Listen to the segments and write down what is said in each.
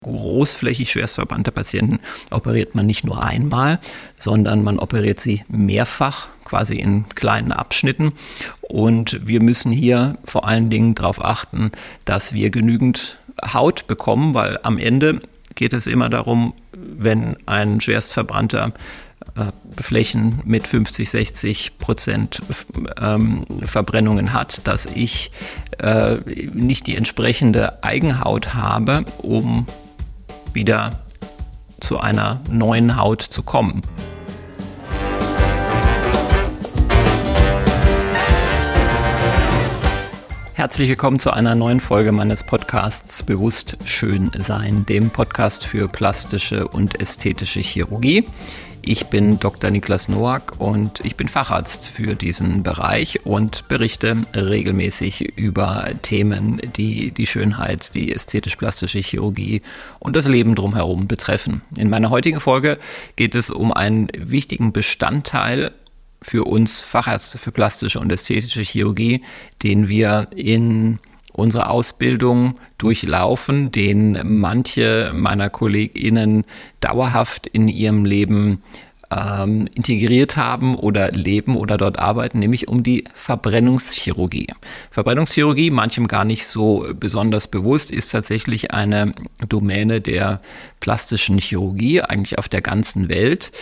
Großflächig schwerstverbrannte Patienten operiert man nicht nur einmal, sondern man operiert sie mehrfach, quasi in kleinen Abschnitten. Und wir müssen hier vor allen Dingen darauf achten, dass wir genügend Haut bekommen, weil am Ende geht es immer darum, wenn ein schwerstverbrannter Flächen mit 50-60% Verbrennungen hat, dass ich nicht die entsprechende Eigenhaut habe, um wieder zu einer neuen Haut zu kommen. Herzlich willkommen zu einer neuen Folge meines Podcasts Bewusst Schön Sein, dem Podcast für plastische und ästhetische Chirurgie. Ich bin Dr. Niklas Noack und ich bin Facharzt für diesen Bereich und berichte regelmäßig über Themen, die die Schönheit, die ästhetisch-plastische Chirurgie und das Leben drumherum betreffen. In meiner heutigen Folge geht es um einen wichtigen Bestandteil für uns Fachärzte für plastische und ästhetische Chirurgie, den wir in unsere Ausbildung durchlaufen, den manche meiner KollegInnen dauerhaft in ihrem Leben integriert haben oder leben oder dort arbeiten, nämlich um die Verbrennungschirurgie. Verbrennungschirurgie, manchem gar nicht so besonders bewusst, ist tatsächlich eine Domäne der plastischen Chirurgie, eigentlich auf der ganzen Welt.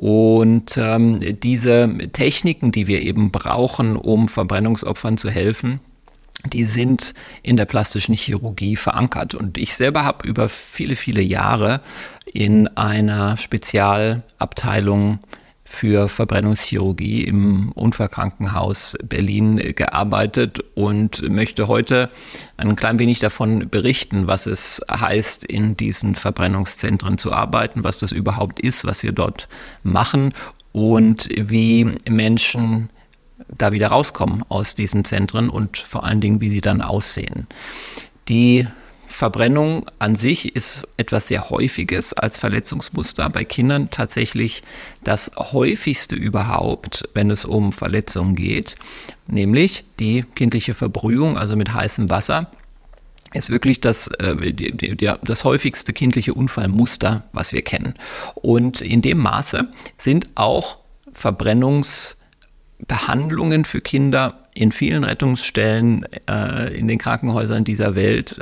Und diese Techniken, die wir eben brauchen, um Verbrennungsopfern zu helfen, die sind in der plastischen Chirurgie verankert. Und ich selber habe über viele, viele Jahre in einer Spezialabteilung für Verbrennungschirurgie im Unfallkrankenhaus Berlin gearbeitet und möchte heute ein klein wenig davon berichten, was es heißt, in diesen Verbrennungszentren zu arbeiten, was das überhaupt ist, was wir dort machen und wie Menschen da wieder rauskommen aus diesen Zentren und vor allen Dingen, wie sie dann aussehen. Die Verbrennung an sich ist etwas sehr Häufiges als Verletzungsmuster. Bei Kindern tatsächlich das häufigste überhaupt, wenn es um Verletzungen geht, nämlich die kindliche Verbrühung, also mit heißem Wasser, ist wirklich das häufigste kindliche Unfallmuster, was wir kennen. Und in dem Maße sind auch Verbrennungsbehandlungen für Kinder in vielen Rettungsstellen in den Krankenhäusern dieser Welt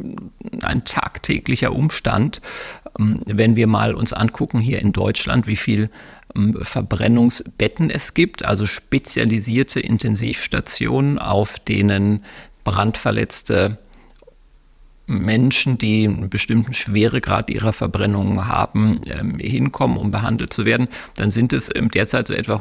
ein tagtäglicher Umstand. Wenn wir mal uns angucken hier in Deutschland, wie viel Verbrennungsbetten es gibt, also spezialisierte Intensivstationen, auf denen brandverletzte Menschen, die einen bestimmten Schweregrad ihrer Verbrennung haben, hinkommen, um behandelt zu werden, dann sind es derzeit so etwa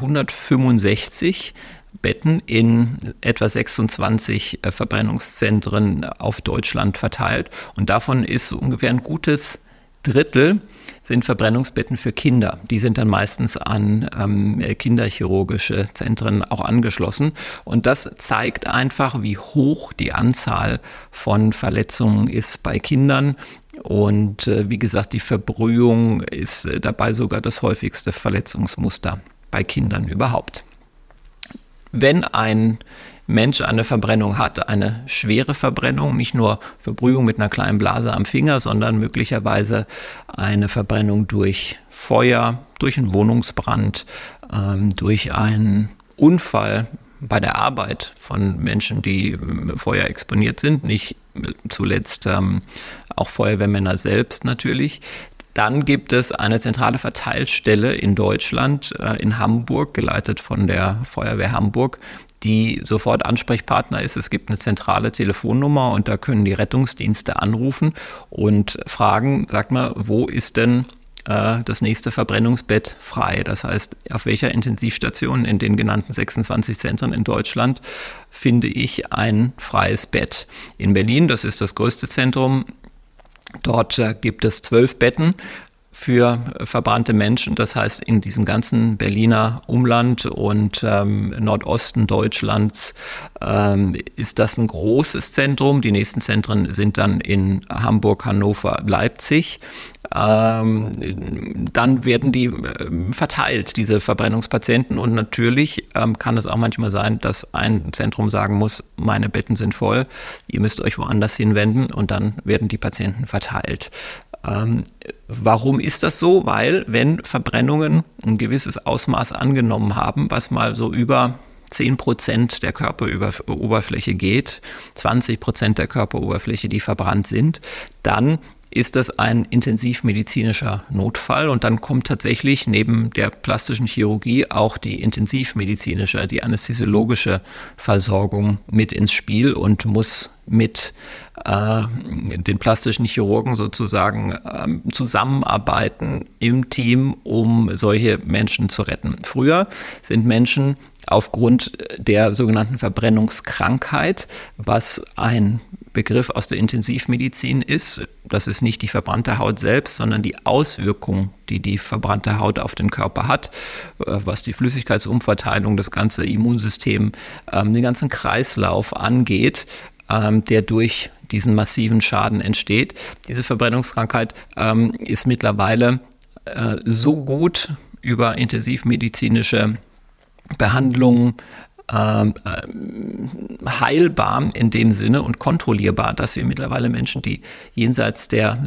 165 Betten in etwa 26 Verbrennungszentren auf Deutschland verteilt. Und davon ist so ungefähr ein gutes Drittel sind Verbrennungsbetten für Kinder. Die sind dann meistens an kinderchirurgische Zentren auch angeschlossen. Und das zeigt einfach, wie hoch die Anzahl von Verletzungen ist bei Kindern. Und wie gesagt, die Verbrühung ist dabei sogar das häufigste Verletzungsmuster bei Kindern überhaupt. Wenn ein Mensch eine Verbrennung hat, eine schwere Verbrennung, nicht nur Verbrühung mit einer kleinen Blase am Finger, sondern möglicherweise eine Verbrennung durch Feuer, durch einen Wohnungsbrand, durch einen Unfall bei der Arbeit von Menschen, die Feuer exponiert sind, nicht zuletzt auch Feuerwehrmänner selbst natürlich. Dann gibt es eine zentrale Verteilstelle in Deutschland, in Hamburg, geleitet von der Feuerwehr Hamburg, die sofort Ansprechpartner ist. Es gibt eine zentrale Telefonnummer und da können die Rettungsdienste anrufen und fragen, sag mal, wo ist denn das nächste Verbrennungsbett frei? Das heißt, auf welcher Intensivstation in den genannten 26 Zentren in Deutschland finde ich ein freies Bett? In Berlin, das ist das größte Zentrum, dort gibt es 12 Betten für verbrannte Menschen. Das heißt, in diesem ganzen Berliner Umland und Nordosten Deutschlands ist das ein großes Zentrum. Die nächsten Zentren sind dann in Hamburg, Hannover, Leipzig. Dann werden die verteilt, diese Verbrennungspatienten. Und natürlich kann es auch manchmal sein, dass ein Zentrum sagen muss, meine Betten sind voll, ihr müsst euch woanders hinwenden, und dann werden die Patienten verteilt. Warum ist das so? Weil wenn Verbrennungen ein gewisses Ausmaß angenommen haben, was mal so über 10% der Körperoberfläche geht, 20% der Körperoberfläche, die verbrannt sind, dann ist das ein intensivmedizinischer Notfall und dann kommt tatsächlich neben der plastischen Chirurgie auch die intensivmedizinische, die anästhesiologische Versorgung mit ins Spiel und muss mit den plastischen Chirurgen sozusagen zusammenarbeiten im Team, um solche Menschen zu retten. Früher sind Menschen aufgrund der sogenannten Verbrennungskrankheit, was ein Begriff aus der Intensivmedizin ist. Das ist nicht die verbrannte Haut selbst, sondern die Auswirkung, die die verbrannte Haut auf den Körper hat, was die Flüssigkeitsumverteilung, das ganze Immunsystem, den ganzen Kreislauf angeht, der durch diesen massiven Schaden entsteht. Diese Verbrennungskrankheit ist mittlerweile so gut über intensivmedizinische Behandlungen heilbar in dem Sinne und kontrollierbar, dass wir mittlerweile Menschen, die jenseits der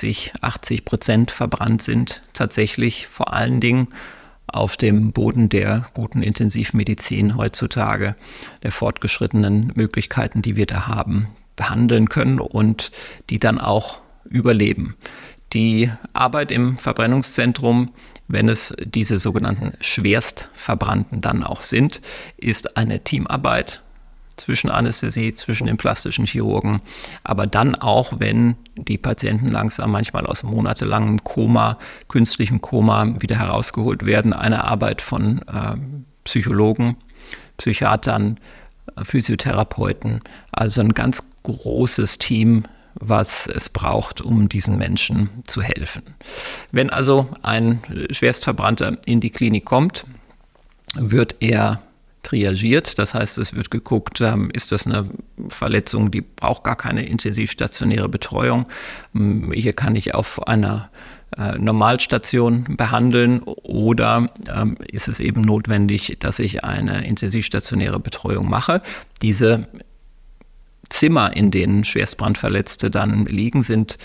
70-80% verbrannt sind, tatsächlich vor allen Dingen auf dem Boden der guten Intensivmedizin heutzutage, der fortgeschrittenen Möglichkeiten, die wir da haben, behandeln können und die dann auch überleben. Die Arbeit im Verbrennungszentrum, wenn es diese sogenannten Schwerstverbrannten dann auch sind, ist eine Teamarbeit zwischen Anästhesie, zwischen den plastischen Chirurgen, aber dann auch, wenn die Patienten langsam manchmal aus monatelangem Koma, künstlichem Koma wieder herausgeholt werden, eine Arbeit von Psychologen, Psychiatern, Physiotherapeuten, also ein ganz großes Team, was es braucht, um diesen Menschen zu helfen. Wenn also ein Schwerstverbrannter in die Klinik kommt, wird er triagiert. Das heißt, es wird geguckt, ist das eine Verletzung, die braucht gar keine intensivstationäre Betreuung. Hier kann ich auf einer Normalstation behandeln oder ist es eben notwendig, dass ich eine intensivstationäre Betreuung mache. Diese Zimmer, in denen Schwerstbrandverletzte dann liegen, sind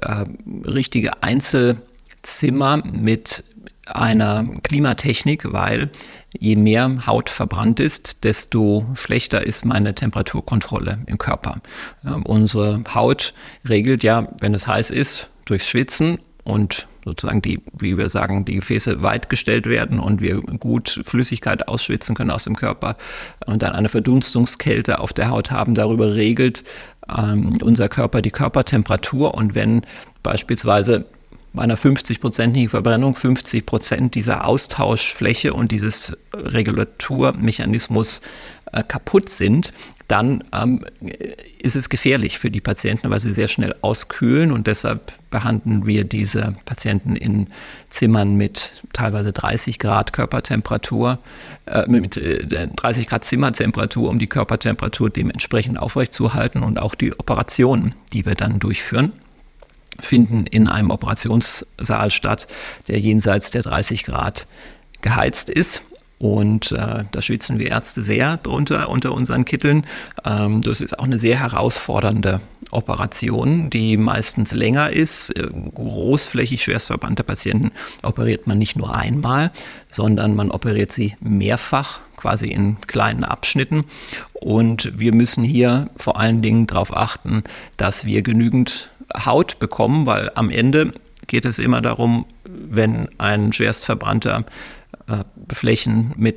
richtige Einzelzimmer mit einer Klimatechnik, weil je mehr Haut verbrannt ist, desto schlechter ist meine Temperaturkontrolle im Körper. Unsere Haut regelt ja, wenn es heiß ist, durchs Schwitzen und sozusagen die, wie wir sagen, die Gefäße weit gestellt werden und wir gut Flüssigkeit ausschwitzen können aus dem Körper und dann eine Verdunstungskälte auf der Haut haben. Darüber regelt unser Körper die Körpertemperatur und wenn beispielsweise bei einer 50-prozentigen Verbrennung 50% dieser Austauschfläche und dieses Regulaturmechanismus kaputt sind, dann ist es gefährlich für die Patienten, weil sie sehr schnell auskühlen und deshalb behandeln wir diese Patienten in Zimmern mit teilweise 30 Grad Körpertemperatur, mit 30 Grad Zimmertemperatur, um die Körpertemperatur dementsprechend aufrechtzuerhalten und auch die Operationen, die wir dann durchführen, finden in einem Operationssaal statt, der jenseits der 30 Grad geheizt ist. Und da schwitzen wir Ärzte sehr drunter unter unseren Kitteln. Das ist auch eine sehr herausfordernde Operation, die meistens länger ist. Großflächig schwerstverbrannte Patienten operiert man nicht nur einmal, sondern man operiert sie mehrfach, quasi in kleinen Abschnitten. Und wir müssen hier vor allen Dingen darauf achten, dass wir genügend Haut bekommen, weil am Ende geht es immer darum, wenn ein schwerstverbrannter Flächen mit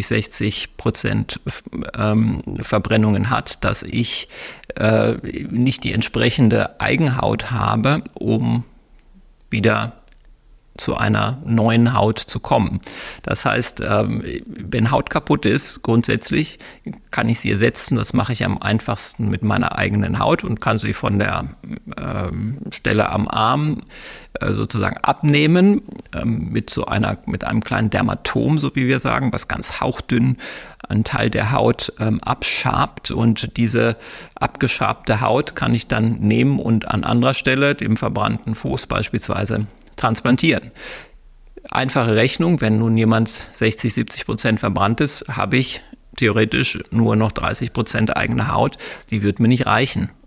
50-60% Verbrennungen hat, dass ich nicht die entsprechende Eigenhaut habe, um wieder zu einer neuen Haut zu kommen. Das heißt, wenn Haut kaputt ist, grundsätzlich kann ich sie ersetzen. Das mache ich am einfachsten mit meiner eigenen Haut und kann sie von der Stelle am Arm sozusagen abnehmen mit einem kleinen Dermatom, so wie wir sagen, was ganz hauchdünn einen Teil der Haut abschabt und diese abgeschabte Haut kann ich dann nehmen und an anderer Stelle, dem verbrannten Fuß beispielsweise, transplantieren. Einfache Rechnung, wenn nun jemand 60-70% verbrannt ist, habe ich theoretisch nur noch 30% eigene Haut, die wird mir nicht reichen,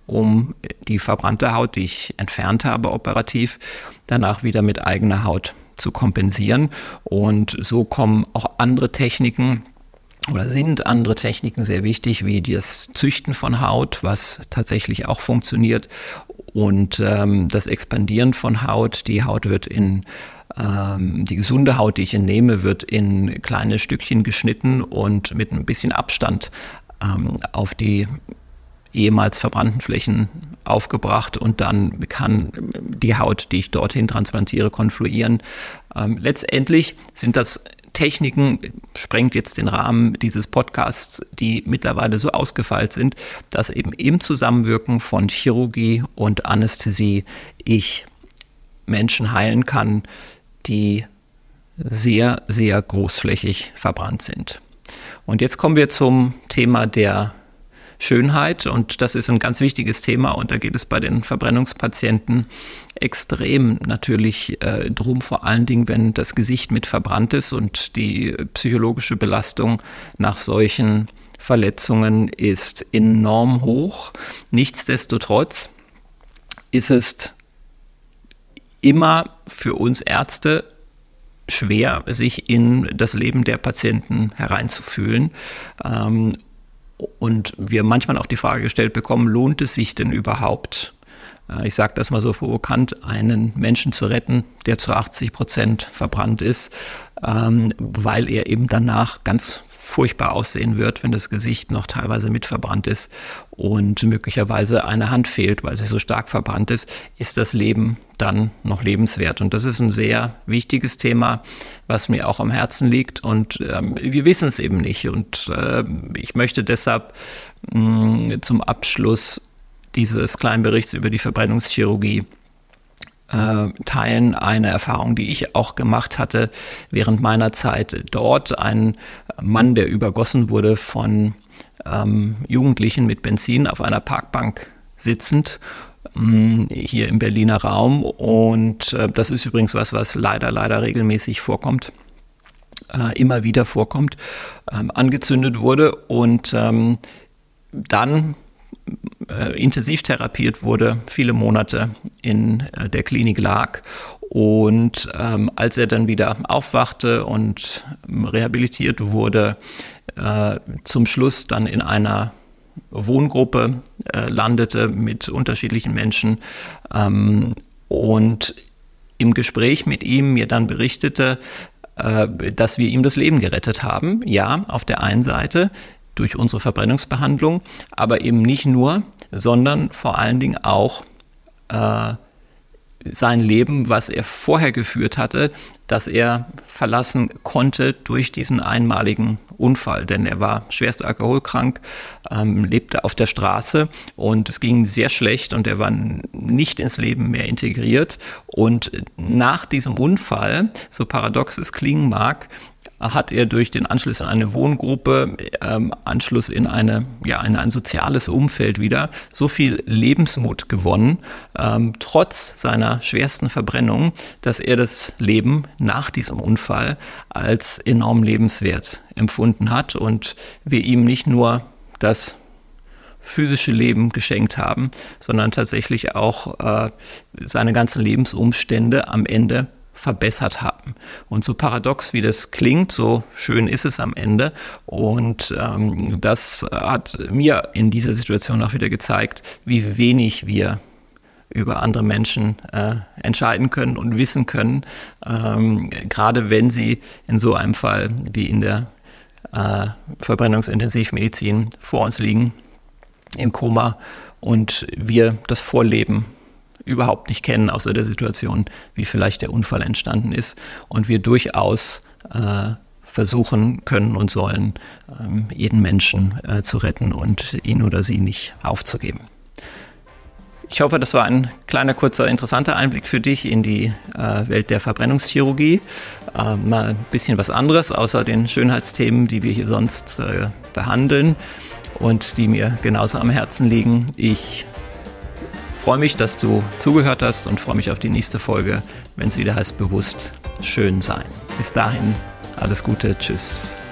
um die verbrannte Haut, die ich entfernt habe operativ, danach wieder mit eigener Haut zu kompensieren. Und so kommen auch andere Techniken oder sind andere Techniken sehr wichtig, wie das Züchten von Haut, was tatsächlich auch funktioniert, und das Expandieren von Haut. Die Haut wird die gesunde Haut, die ich entnehme, wird in kleine Stückchen geschnitten und mit ein bisschen Abstand auf die ehemals verbrannten Flächen aufgebracht, und dann kann die Haut, die ich dorthin transplantiere, konfluieren. Letztendlich sind das Techniken, sprengt jetzt den Rahmen dieses Podcasts, die mittlerweile so ausgefeilt sind, dass eben im Zusammenwirken von Chirurgie und Anästhesie ich Menschen heilen kann, die sehr, sehr großflächig verbrannt sind. Und jetzt kommen wir zum Thema der Schönheit, und das ist ein ganz wichtiges Thema, und da geht es bei den Verbrennungspatienten extrem natürlich drum, vor allen Dingen, wenn das Gesicht mit verbrannt ist, und die psychologische Belastung nach solchen Verletzungen ist enorm hoch. Nichtsdestotrotz ist es immer für uns Ärzte schwer, sich in das Leben der Patienten hereinzufühlen. Und wir manchmal auch die Frage gestellt bekommen, lohnt es sich denn überhaupt, ich sage das mal so provokant, einen Menschen zu retten, der zu 80% verbrannt ist, weil er eben danach ganz furchtbar aussehen wird, wenn das Gesicht noch teilweise mit verbrannt ist und möglicherweise eine Hand fehlt, weil sie so stark verbrannt ist das Leben dann noch lebenswert? Und das ist ein sehr wichtiges Thema, was mir auch am Herzen liegt, und wir wissen es eben nicht. Und ich möchte deshalb zum Abschluss dieses kleinen Berichts über die Verbrennungschirurgie teilen eine Erfahrung, die ich auch gemacht hatte während meiner Zeit dort. Ein Mann, der übergossen wurde von Jugendlichen mit Benzin auf einer Parkbank sitzend, hier im Berliner Raum. Und das ist übrigens was leider regelmäßig vorkommt, immer wieder vorkommt, angezündet wurde und dann intensiv therapiert wurde, viele Monate in der Klinik lag, und als er dann wieder aufwachte und rehabilitiert wurde, zum Schluss dann in einer Wohngruppe landete mit unterschiedlichen Menschen, und im Gespräch mit ihm mir dann berichtete, dass wir ihm das Leben gerettet haben. Ja, auf der einen Seite durch unsere Verbrennungsbehandlung, aber eben nicht nur, sondern vor allen Dingen auch sein Leben, was er vorher geführt hatte, das er verlassen konnte durch diesen einmaligen Unfall. Denn er war schwerst alkoholkrank, lebte auf der Straße, und es ging ihm sehr schlecht, und er war nicht ins Leben mehr integriert. Und nach diesem Unfall, so paradox es klingen mag, hat er durch den Anschluss in eine Wohngruppe, Anschluss in ein soziales Umfeld wieder so viel Lebensmut gewonnen, trotz seiner schwersten Verbrennung, dass er das Leben nach diesem Unfall als enorm lebenswert empfunden hat, und wir ihm nicht nur das physische Leben geschenkt haben, sondern tatsächlich auch seine ganzen Lebensumstände am Ende verbessert haben. Und so paradox wie das klingt, so schön ist es am Ende. Und das hat mir in dieser Situation auch wieder gezeigt, wie wenig wir über andere Menschen entscheiden können und wissen können, gerade wenn sie in so einem Fall wie in der Verbrennungsintensivmedizin vor uns liegen, im Koma, und wir das Vorleben überhaupt nicht kennen, außer der Situation, wie vielleicht der Unfall entstanden ist, und wir durchaus versuchen können und sollen, jeden Menschen zu retten und ihn oder sie nicht aufzugeben. Ich hoffe, das war ein kleiner, kurzer, interessanter Einblick für dich in die Welt der Verbrennungschirurgie. Mal ein bisschen was anderes, außer den Schönheitsthemen, die wir hier sonst behandeln und die mir genauso am Herzen liegen. Ich freue mich, dass du zugehört hast, und freue mich auf die nächste Folge, wenn es wieder heißt, bewusst schön sein. Bis dahin, alles Gute, tschüss.